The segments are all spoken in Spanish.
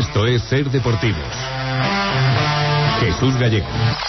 Esto es Ser Deportivos. Jesús Gallego.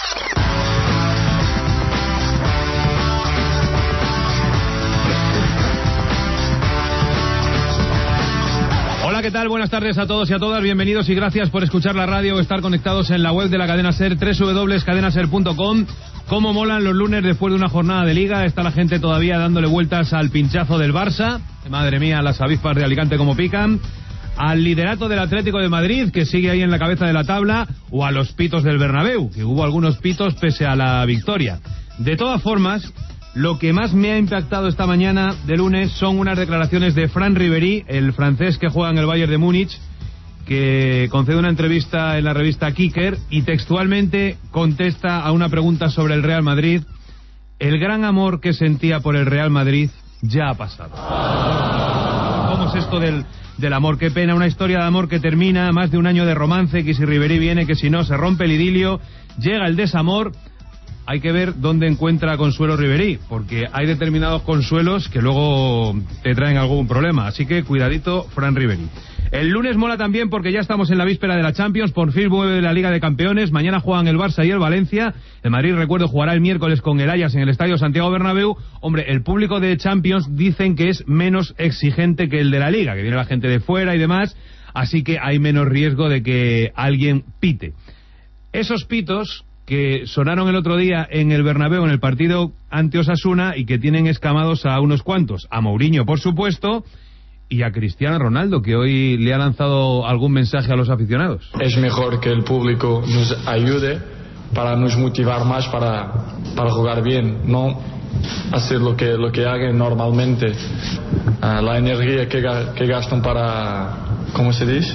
Hola, ¿qué tal? Buenas tardes a todos y a todas. Bienvenidos y gracias por escuchar la radio o estar conectados en la web de la cadena SER, www.cadenaser.com. Cómo molan los lunes después de una jornada de Liga. Está la gente todavía dándole vueltas al pinchazo del Barça. Madre mía, las avispas de Alicante como pican. Al liderato del Atlético de Madrid, que sigue ahí en la cabeza de la tabla, o a los pitos del Bernabéu, que hubo algunos pitos pese a la victoria. De todas formas, lo que más me ha impactado esta mañana de lunes son unas declaraciones de Fran Ribéry, el francés que juega en el Bayern de Múnich, que concede una entrevista en la revista Kicker y textualmente contesta a una pregunta sobre el Real Madrid. El gran amor que sentía por el Real Madrid ya ha pasado. ¿Cómo es esto del amor? Qué pena, una historia de amor que termina, más de un año de romance, que si Ribéry viene, que si no, se rompe el idilio, llega el desamor. Hay que ver dónde encuentra consuelo Ribéry, porque hay determinados consuelos que luego te traen algún problema, así que cuidadito, Fran Ribéry. El lunes mola también porque ya estamos en la víspera de la Champions, por fin vuelve la Liga de Campeones, mañana juegan el Barça y el Valencia, el Madrid, recuerdo, jugará el miércoles con el Ajax en el Estadio Santiago Bernabéu. Hombre, el público de Champions dicen que es menos exigente que el de la Liga, que viene la gente de fuera y demás, así que hay menos riesgo de que alguien pite. Esos pitos que sonaron el otro día en el Bernabéu en el partido ante Osasuna y que tienen escamados a unos cuantos, a Mourinho por supuesto, y a Cristiano Ronaldo, que hoy le ha lanzado algún mensaje a los aficionados. Es mejor que el público nos ayude para nos motivar más para jugar bien, no hacer lo que hagan normalmente. La energía que gastan para, ¿cómo se dice?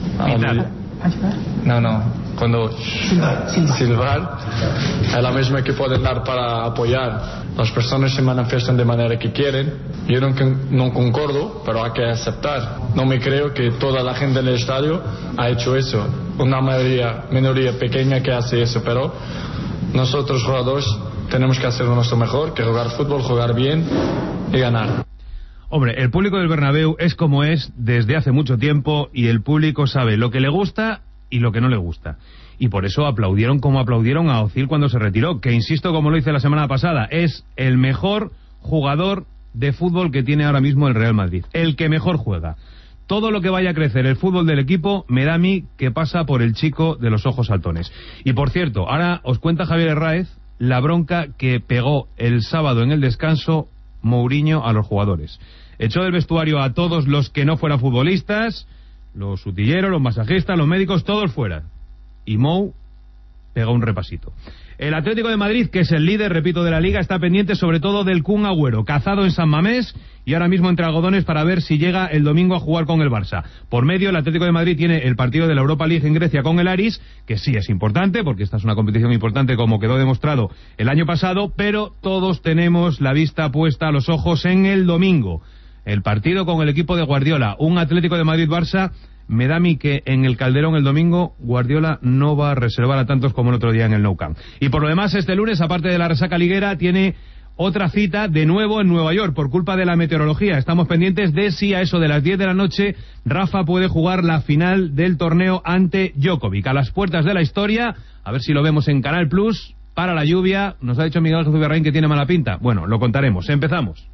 Cuando silbar es la misma que pueden dar para apoyar. Las personas se manifiestan de manera que quieren. Yo no concordo, pero hay que aceptar. No me creo que toda la gente en el estadio ha hecho eso. Una minoría pequeña que hace eso, pero nosotros jugadores tenemos que hacer nuestro mejor, que jugar fútbol, jugar bien y ganar. Hombre, el público del Bernabéu es como es desde hace mucho tiempo y el público sabe lo que le gusta y lo que no le gusta. Y por eso aplaudieron como aplaudieron a Özil cuando se retiró, que insisto, como lo hice la semana pasada, es el mejor jugador de fútbol que tiene ahora mismo el Real Madrid, el que mejor juega. Todo lo que vaya a crecer el fútbol del equipo me da a mí que pasa por el chico de los ojos saltones. Y por cierto, ahora os cuenta Javier Herráez la bronca que pegó el sábado en el descanso Mourinho a los jugadores. Echó del vestuario a todos los que no fueran futbolistas, los utilleros, los masajistas, los médicos, todos fuera. Y Mou pegó un repasito. El Atlético de Madrid, que es el líder, repito, de la Liga, está pendiente sobre todo del Kun Agüero, cazado en San Mamés y ahora mismo entre algodones para ver si llega el domingo a jugar con el Barça. Por medio, el Atlético de Madrid tiene el partido de la Europa League en Grecia con el Aris, que sí es importante, porque esta es una competición importante como quedó demostrado el año pasado, pero todos tenemos la vista puesta, los ojos en el domingo. El partido con el equipo de Guardiola, un Atlético de Madrid-Barça. Me da a mí que en el Calderón el domingo Guardiola no va a reservar a tantos como el otro día en el Nou Camp. Y por lo demás, este lunes, aparte de la resaca liguera, tiene otra cita de nuevo en Nueva York por culpa de la meteorología. Estamos pendientes de si a eso de las 10 de la noche Rafa puede jugar la final del torneo ante Djokovic. A las puertas de la historia, a ver si lo vemos en Canal Plus. Para la lluvia, nos ha dicho Miguel Jesús Berraín que tiene mala pinta. Bueno, lo contaremos. Empezamos.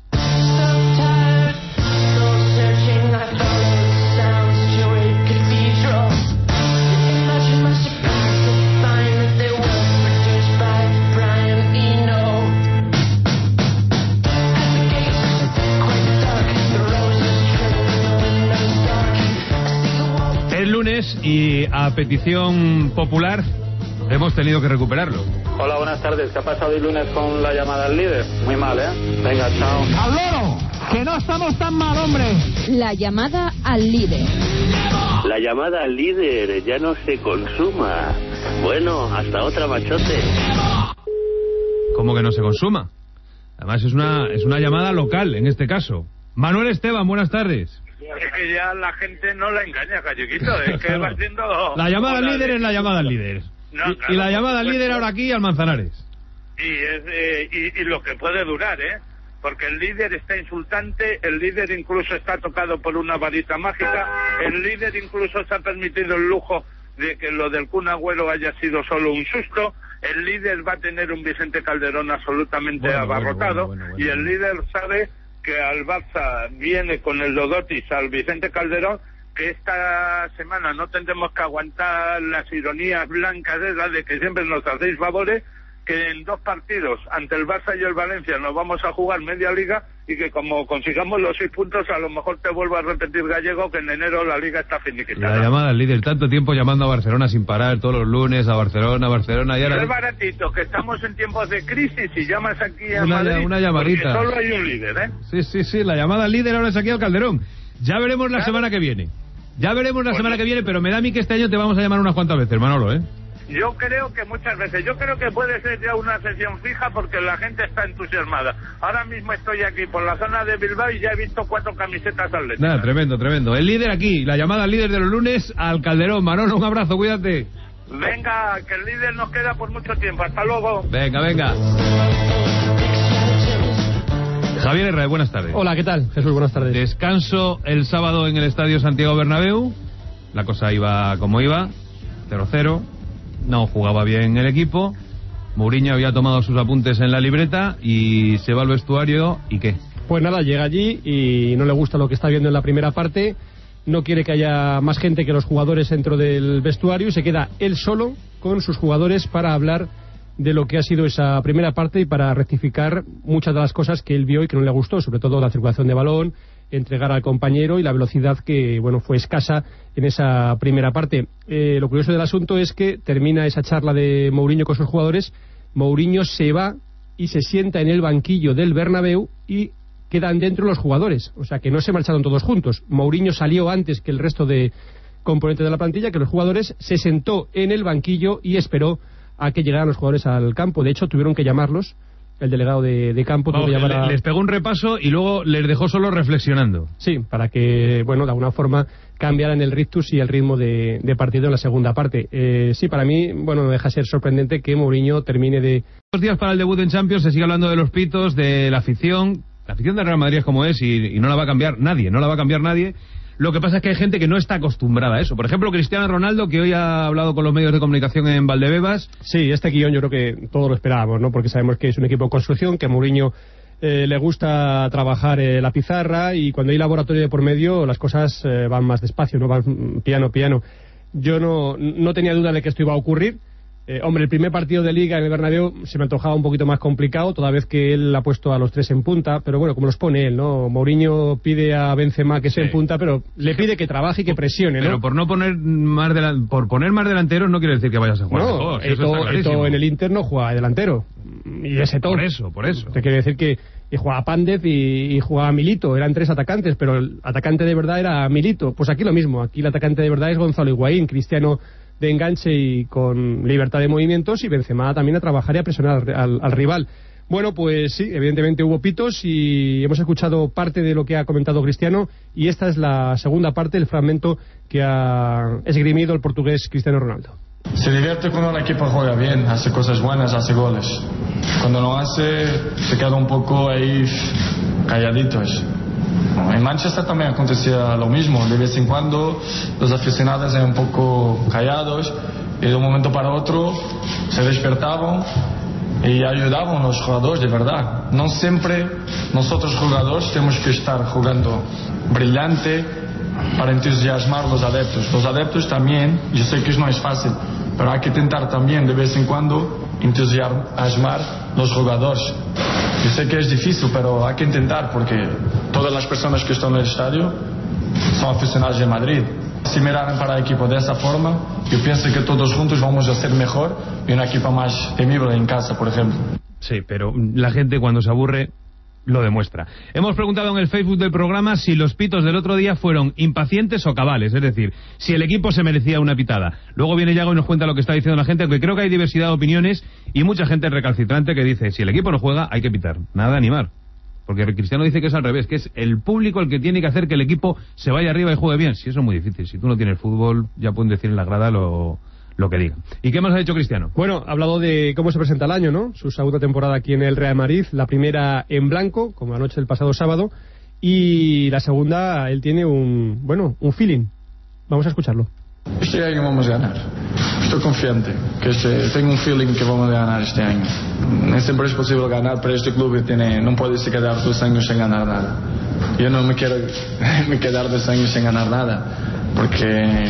Y a petición popular hemos tenido que recuperarlo. Hola, buenas tardes. ¿Qué ha pasado el lunes con la llamada al líder? Muy mal, ¿eh? Venga, chao. ¡Al loro! ¡Que no estamos tan mal, hombre! La llamada al líder. La llamada al líder ya no se consuma. Bueno, hasta otra, machote. ¿Cómo que no se consuma? Además es una llamada local en este caso. Manuel Esteban, buenas tardes. Es que ya la gente no la engaña, Galleguito, es que va siendo... La llamada al líder es la llamada al líder. No, claro, y la llamada al líder ahora aquí al Manzanares. Y lo que puede durar, ¿eh? porque el líder está insultante, el líder incluso está tocado por una varita mágica, el líder incluso se ha permitido el lujo de que lo del Kun Agüero haya sido solo un susto, el líder va a tener un Vicente Calderón absolutamente abarrotado, y el líder sabe que al Barça viene con el Dodotis al Vicente Calderón, que esta semana no tendremos que aguantar las ironías blancas de que siempre nos hacéis favores, que en 2 partidos ante el Barça y el Valencia nos vamos a jugar media liga, y que como consigamos los 6 puntos a lo mejor te vuelvo a repetir, Gallego, que en enero la liga está finiquitada. La llamada al líder, tanto tiempo llamando a Barcelona sin parar, todos los lunes a Barcelona, y ahora... Es baratito, que estamos en tiempos de crisis y llamas aquí a Madrid, una llamadita. porque solo hay un líder, ¿eh? Sí, la llamada al líder ahora es aquí al Calderón. Ya veremos la semana que viene. Semana que viene, pero me da a mí que este año te vamos a llamar unas cuantas veces, Manolo, ¿eh? Yo creo que muchas veces, yo creo que puede ser ya una sesión fija porque la gente está entusiasmada. Ahora mismo estoy aquí por la zona de Bilbao y ya he visto 4 camisetas atléticas. Nada, tremendo. El líder aquí, la llamada al líder de los lunes al Calderón. Manolo, un abrazo, cuídate. Venga, que el líder nos queda por mucho tiempo. Hasta luego. Venga. Javier Herrera, buenas tardes. Hola, ¿qué tal? Jesús, buenas tardes. Descanso el sábado en el Estadio Santiago Bernabéu. La cosa iba como iba, 0-0. No jugaba bien el equipo. Mourinho había tomado sus apuntes en la libreta y se va al vestuario. ¿Y qué? Pues nada, llega allí y no le gusta lo que está viendo en la primera parte. No quiere que haya más gente que los jugadores dentro del vestuario y se queda él solo con sus jugadores para hablar de lo que ha sido esa primera parte y para rectificar muchas de las cosas que él vio y que no le gustó, sobre todo la circulación de balón, entregar al compañero y la velocidad que fue escasa en esa primera parte. Lo curioso del asunto es que termina esa charla de Mourinho con sus jugadores, Mourinho se va y se sienta en el banquillo del Bernabéu y quedan dentro los jugadores, o sea que no se marcharon todos juntos. Mourinho salió antes que el resto de componentes de la plantilla, que los jugadores, se sentó en el banquillo y esperó a que llegaran los jugadores al campo. De hecho tuvieron que llamarlos. El delegado de campo tuvo que llamar les pegó un repaso y luego les dejó solo reflexionando. Sí, para que, de alguna forma cambiaran el rictus y el ritmo de partido en la segunda parte. Sí, para mí, no deja de ser sorprendente que Mourinho termine de... 2 días para el debut en Champions, se sigue hablando de los pitos, de la afición. La afición del Real Madrid es como es y no la va a cambiar nadie. Lo que pasa es que hay gente que no está acostumbrada a eso. Por ejemplo, Cristiano Ronaldo, que hoy ha hablado con los medios de comunicación en Valdebebas. Sí, este guión yo creo que todos lo esperábamos, ¿no? Porque sabemos que es un equipo en construcción, que a Mourinho le gusta trabajar la pizarra y cuando hay laboratorio de por medio las cosas van más despacio, no van piano. Yo no tenía duda de que esto iba a ocurrir. El primer partido de Liga en el Bernabéu se me antojaba un poquito más complicado, toda vez que él ha puesto a los 3 en punta, pero como los pone él, ¿no? Mourinho pide a Benzema que sea en punta, pero le pide que trabaje y que presione, ¿no? Pero por no poner por poner más delanteros no quiere decir que vayas a jugar mejor. Eto'o en el Inter no juega de delantero. Y ese Eto'o. Por eso. Te quiere decir que jugaba Pández y jugaba Milito, eran 3 atacantes, pero el atacante de verdad era Milito. Pues aquí lo mismo, aquí el atacante de verdad es Gonzalo Higuaín, Cristiano de enganche y con libertad de movimientos, y Benzema también a trabajar y a presionar al rival. Pues sí, evidentemente hubo pitos y hemos escuchado parte de lo que ha comentado Cristiano, y esta es la segunda parte, el fragmento que ha esgrimido el portugués Cristiano Ronaldo. Se divierte cuando el equipo juega bien, hace cosas buenas, hace goles. Cuando no hace, se queda un poco ahí calladitos. En Manchester también acontecía lo mismo. De vez en cuando los aficionados eran un poco callados y de un momento para otro se despertaban y ayudaban a los jugadores de verdad. No siempre nosotros jugadores tenemos que estar jugando brillante para entusiasmar a los adeptos. Los adeptos también, yo sé que eso no es fácil, pero hay que intentar también de vez en cuando entusiasmar a los jugadores. Yo sé que es difícil, pero hay que intentar, porque todas las personas que están en el estadio son aficionados de Madrid. Si miraran para el equipo de esa forma, yo pienso que todos juntos vamos a ser mejor y un equipo más temible en casa, por ejemplo. Sí, pero la gente cuando se aburre lo demuestra. Hemos preguntado en el Facebook del programa si los pitos del otro día fueron impacientes o cabales, es decir, si el equipo se merecía una pitada. Luego viene Yago y nos cuenta lo que está diciendo la gente, aunque creo que hay diversidad de opiniones y mucha gente recalcitrante que dice, si el equipo no juega, hay que pitar, nada de animar. Porque el Cristiano dice que es al revés, que es el público el que tiene que hacer que el equipo se vaya arriba y juegue bien. Si eso es muy difícil, si tú no tienes fútbol, ya pueden decir en la grada lo lo que digan. ¿Y qué más ha dicho Cristiano? Bueno, ha hablado de cómo se presenta el año, ¿no? Su segunda temporada aquí en el Real Madrid, la primera en blanco, como la noche del pasado sábado, y la segunda, él tiene un feeling. Vamos a escucharlo. Este año vamos a ganar. Estoy confiante, tengo un feeling que vamos a ganar este año. Siempre es posible ganar, pero este club no puede quedar 2 años sin ganar nada. Yo no me quiero quedar 2 años sin ganar nada, porque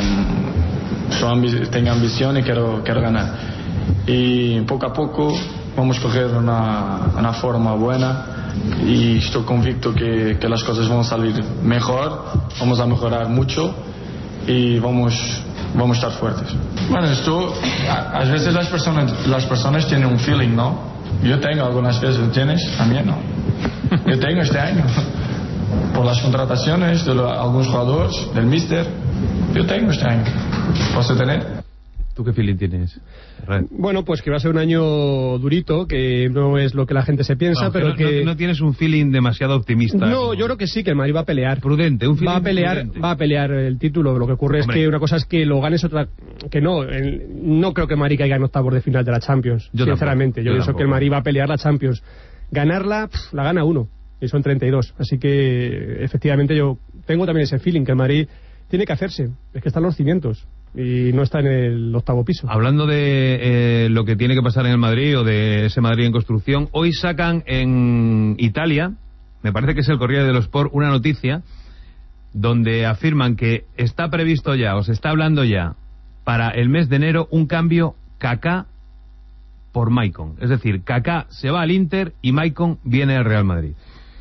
tengo ambición y quiero ganar. Y poco a poco vamos a coger una forma buena y estoy convicto que las cosas van a salir mejor, vamos a mejorar mucho y vamos a estar fuertes. Bueno, a veces las personas tienen un feeling, ¿no? Yo tengo algunas veces, ¿lo tienes? También, ¿no? Yo tengo este año. Por las contrataciones de algunos jugadores, del míster, yo tengo este año. ¿Puedo tener? ¿Tú qué feeling tienes? Bueno, pues que va a ser un año durito, que no es lo que la gente se piensa, pero que... No tienes un feeling demasiado optimista. No, yo creo que sí, que el Madrid va a pelear. Prudente, un feeling prudente. Va a pelear el título. Lo que ocurre es que una cosa es que lo ganes, otra que no. No creo que el Madrid caiga en octavos de final de la Champions, sinceramente. Yo pienso que el Madrid va a pelear la Champions. Ganarla, la gana uno, y son 32. Así que, efectivamente, yo tengo también ese feeling que el Madrid tiene que hacerse. Es que están los cimientos y no está en el 8º piso. Hablando de lo que tiene que pasar en el Madrid o de ese Madrid en construcción, hoy sacan en Italia, me parece que es el Corriere dello Sport, una noticia donde afirman que está previsto ya, o se está hablando ya, para el mes de enero, un cambio Kaká por Maicon. Es decir, Kaká se va al Inter y Maicon viene al Real Madrid.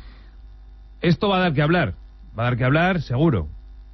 Esto va a dar que hablar seguro.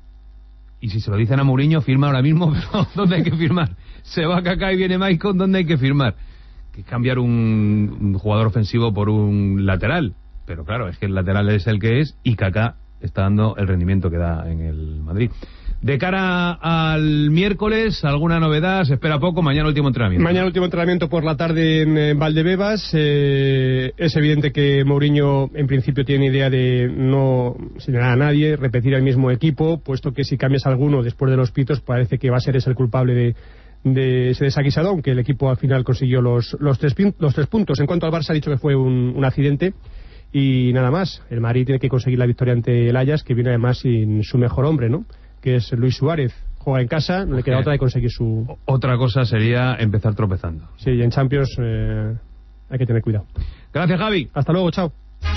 Y si se lo dicen a Mourinho, firma ahora mismo, pero ¿dónde hay que firmar? Se va Kaká y viene Maicon, ¿dónde hay que firmar? Que cambiar un jugador ofensivo por un lateral. Pero claro, es que el lateral es el que es y Kaká está dando el rendimiento que da en el Madrid. De cara al miércoles, ¿alguna novedad? Se espera poco, mañana último entrenamiento. Mañana último entrenamiento por la tarde en Valdebebas. Es evidente que Mourinho en principio tiene idea de no señalar a nadie, repetir el mismo equipo, puesto que si cambias alguno después de los pitos parece que va a ser ese el culpable de ese desaguisado, aunque el equipo al final consiguió los 3 puntos. En cuanto al Barça, ha dicho que fue un accidente y nada más. El Madrid tiene que conseguir la victoria ante el Ajax, que viene además sin su mejor hombre, ¿no?, que es Luis Suárez. Juega en casa, no le queda otra de conseguir su... Otra cosa sería empezar tropezando. Sí, y en Champions hay que tener cuidado. Gracias, Javi. Hasta luego, chao.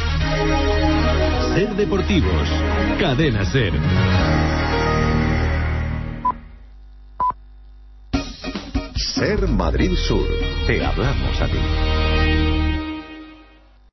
Ser Deportivos, Cadena Ser. Ser Madrid Sur, te hablamos a ti.